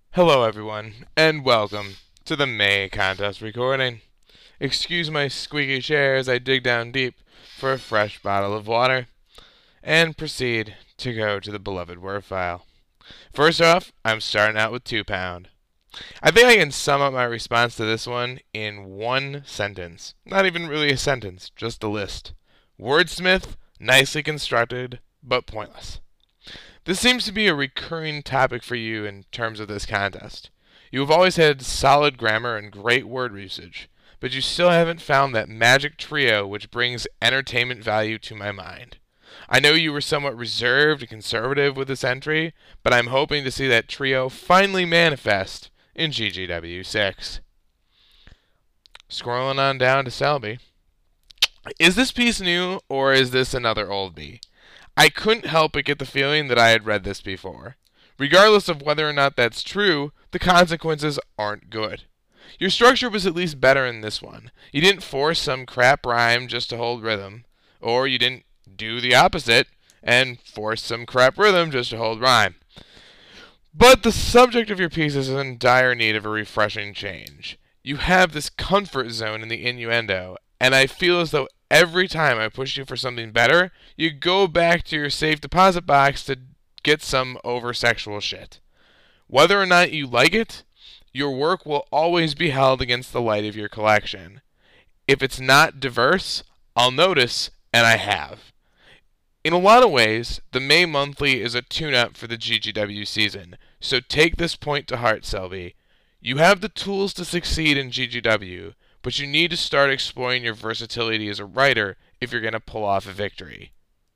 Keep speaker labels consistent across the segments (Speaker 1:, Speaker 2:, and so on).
Speaker 1: Hello everyone, and welcome to the May contest recording. Excuse my squeaky chair as I dig down deep for a fresh bottle of water, and proceed to go to the beloved word file. First off, I'm starting out with 2 pound. I think I can sum up my response to this one in one sentence. Not even really a sentence, just a list. Wordsmith, nicely constructed, but pointless. This seems to be a recurring topic for you in terms of this contest. You have always had solid grammar and great word usage, but you still haven't found that magic trio which brings entertainment value to my mind. I know you were somewhat reserved and conservative with this entry, but I'm hoping to see that trio finally manifest in GGW 6. Scrolling on down to Selby. Is this piece new, or is this another oldie? I couldn't help but get the feeling that I had read this before. Regardless of whether or not that's true, the consequences aren't good. Your structure was at least better in this one. You didn't force some crap rhyme just to hold rhythm, or you didn't do the opposite and force some crap rhythm just to hold rhyme. But the subject of your piece is in dire need of a refreshing change. You have this comfort zone in the innuendo, and I feel as though every time I push you for something better, you go back to your safe deposit box to get some over-sexual shit. Whether or not you like it, your work will always be held against the light of your collection. If it's not diverse, I'll notice, and I have. In a lot of ways, the May Monthly is a tune-up for the GGW season, so take this point to heart, Selby. You have the tools to succeed in GGW, but you need to start exploring your versatility as a writer if you're going to pull off a victory.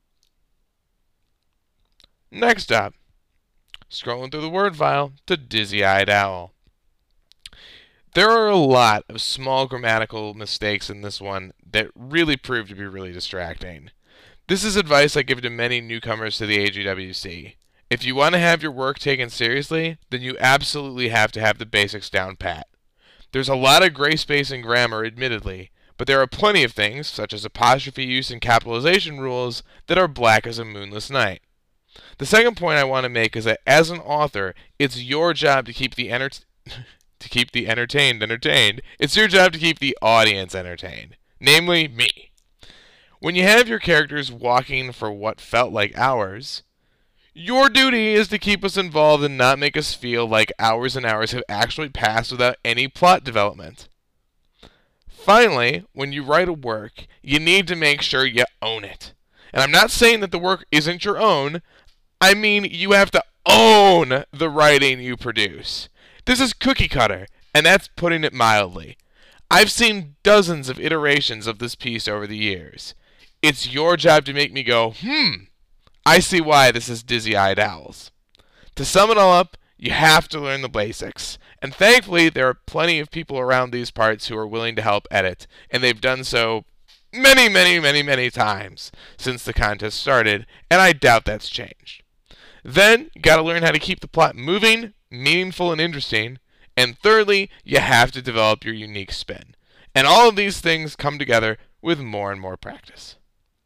Speaker 1: Next up, scrolling through the word file to Dizzy-Eyed Owl. There are a lot of small grammatical mistakes in this one that really prove to be really distracting. This is advice I give to many newcomers to the AGWC. If you want to have your work taken seriously, then you absolutely have to have the basics down pat. There's a lot of gray space in grammar, admittedly, but there are plenty of things, such as apostrophe use and capitalization rules, that are black as a moonless night. The second point I want to make is that as an author, it's your job to keep the entertained entertained. It's your job to keep the audience entertained, namely me. When you have your characters walking for what felt like hours, your duty is to keep us involved and not make us feel like hours and hours have actually passed without any plot development. Finally, when you write a work, you need to make sure you own it. And I'm not saying that the work isn't your own. I mean, you have to own the writing you produce. This is cookie cutter, and that's putting it mildly. I've seen dozens of iterations of this piece over the years. It's your job to make me go, I see why this is Dizzy-Eyed Owls. To sum it all up, you have to learn the basics. And thankfully, there are plenty of people around these parts who are willing to help edit, and they've done so many times since the contest started, and I doubt that's changed. Then, you gotta learn how to keep the plot moving, meaningful, and interesting. And thirdly, you have to develop your unique spin. And all of these things come together with more and more practice.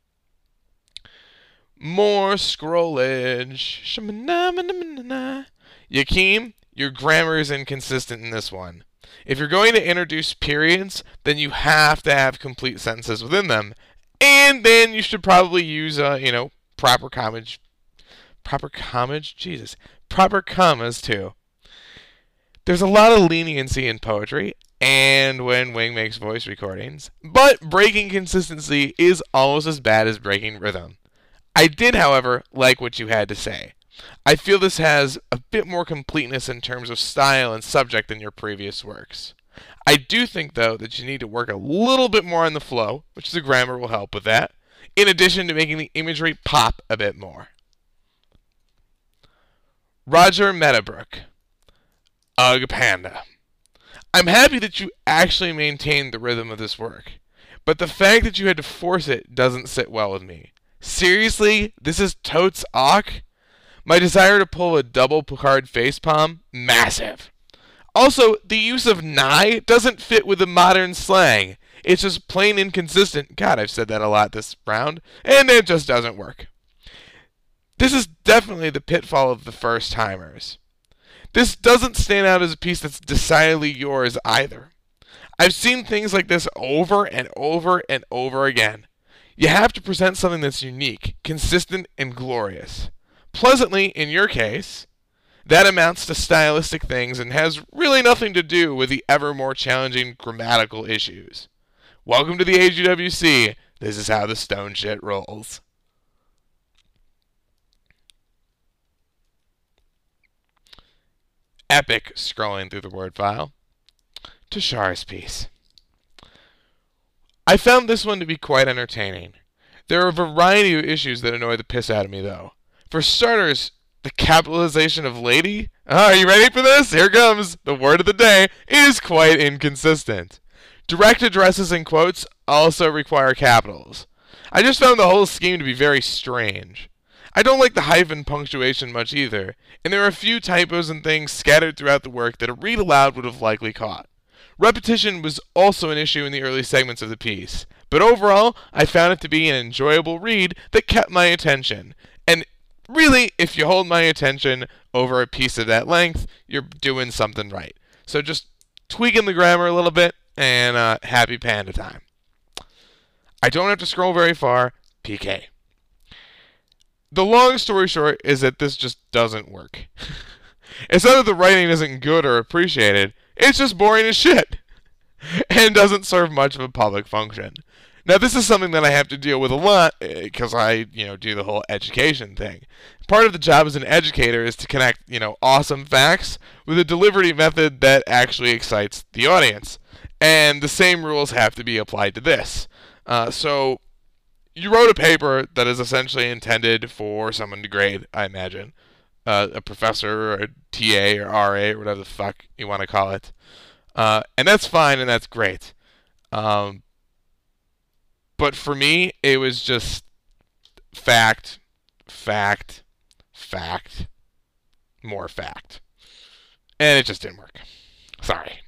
Speaker 1: More scrollage. Yakeem, your grammar is inconsistent in this one. If you're going to introduce periods, then you have to have complete sentences within them. And then you should probably use, proper commas. Proper commas, too. There's a lot of leniency in poetry, and when Wing makes voice recordings, but breaking consistency is almost as bad as breaking rhythm. I did, however, like what you had to say. I feel this has a bit more completeness in terms of style and subject than your previous works. I do think, though, that you need to work a little bit more on the flow, which the grammar will help with that, in addition to making the imagery pop a bit more. Roger Meadowbrook. Ugh Panda. I'm happy that you actually maintained the rhythm of this work, but the fact that you had to force it doesn't sit well with me. Seriously? This is totes awk? My desire to pull a double Picard facepalm? Massive. Also, the use of nigh doesn't fit with the modern slang. It's just plain inconsistent. God, I've said that a lot this round, and it just doesn't work. This is definitely the pitfall of the first timers. This doesn't stand out as a piece that's decidedly yours either. I've seen things like this over and over and over again. You have to present something that's unique, consistent, and glorious. Pleasantly, in your case, that amounts to stylistic things and has really nothing to do with the ever more challenging grammatical issues. Welcome to the AGWC. This is how the stone shit rolls. Epic scrolling through the Word file. Tashar's piece. I found this one to be quite entertaining. There are a variety of issues that annoy the piss out of me, though. For starters, the capitalization of lady? Are you ready for this? Here comes. The word of the day is quite inconsistent. Direct addresses and quotes also require capitals. I just found the whole scheme to be very strange. I don't like the hyphen punctuation much either, and there are a few typos and things scattered throughout the work that a read aloud would have likely caught. Repetition was also an issue in the early segments of the piece, but overall, I found it to be an enjoyable read that kept my attention. And really, if you hold my attention over a piece of that length, you're doing something right. So just tweaking the grammar a little bit, and happy panda time. I don't have to scroll very far. PK. The long story short is that this just doesn't work. It's not that the writing isn't good or appreciated, it's just boring as shit, and doesn't serve much of a public function. Now, this is something that I have to deal with a lot because I, do the whole education thing. Part of the job as an educator is to connect, awesome facts with a delivery method that actually excites the audience. And the same rules have to be applied to this. So, you wrote a paper that is essentially intended for someone to grade, I imagine. A professor or a TA or RA or whatever the fuck you want to call it. And that's fine and that's great. But for me, it was just fact, more fact. And it just didn't work. Sorry.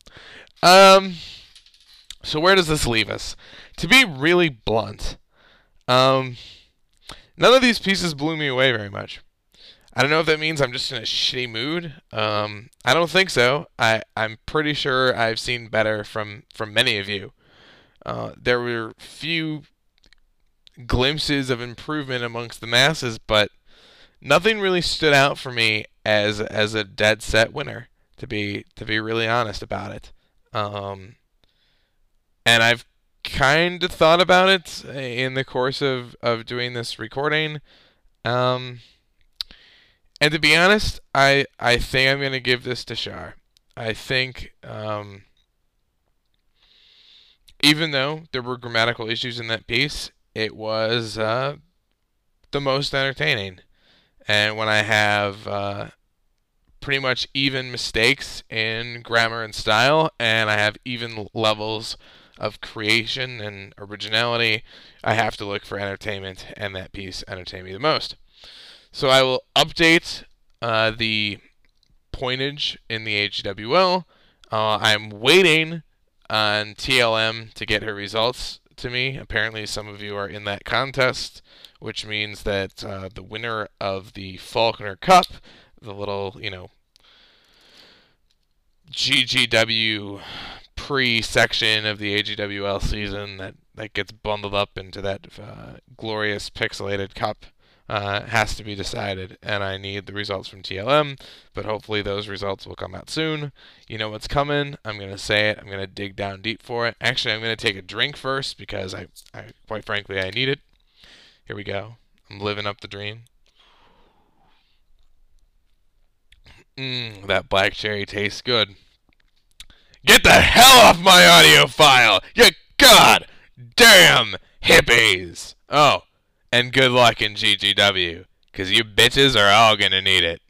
Speaker 1: So where does this leave us? To be really blunt, none of these pieces blew me away very much. I don't know if that means I'm just in a shitty mood. I don't think so. I'm pretty sure I've seen better from many of you. There were few glimpses of improvement amongst the masses, but nothing really stood out for me as a dead set winner. To be really honest about it, and I've kind of thought about it in the course of doing this recording. And to be honest, I think I'm gonna give this to Shar. I think. Even though there were grammatical issues in that piece, it was the most entertaining. And when I have pretty much even mistakes in grammar and style, and I have even levels of creation and originality, I have to look for entertainment, and that piece entertained me the most. So I will update the pointage in the AGWL. I'm waiting on TLM to get her results to me. Apparently some of you are in that contest, which means that the winner of the Faulkner Cup, the little, GGW pre-section of the AGWL season that gets bundled up into that glorious pixelated cup, has to be decided, and I need the results from TLM, but hopefully those results will come out soon. You know what's coming. I'm going to say it. I'm going to dig down deep for it. Actually, I'm going to take a drink first because I quite frankly, I need it. Here we go. I'm living up the dream. That black cherry tastes good. Get the hell off my audio file! You god damn hippies! Oh. And good luck in GGW, because you bitches are all gonna need it.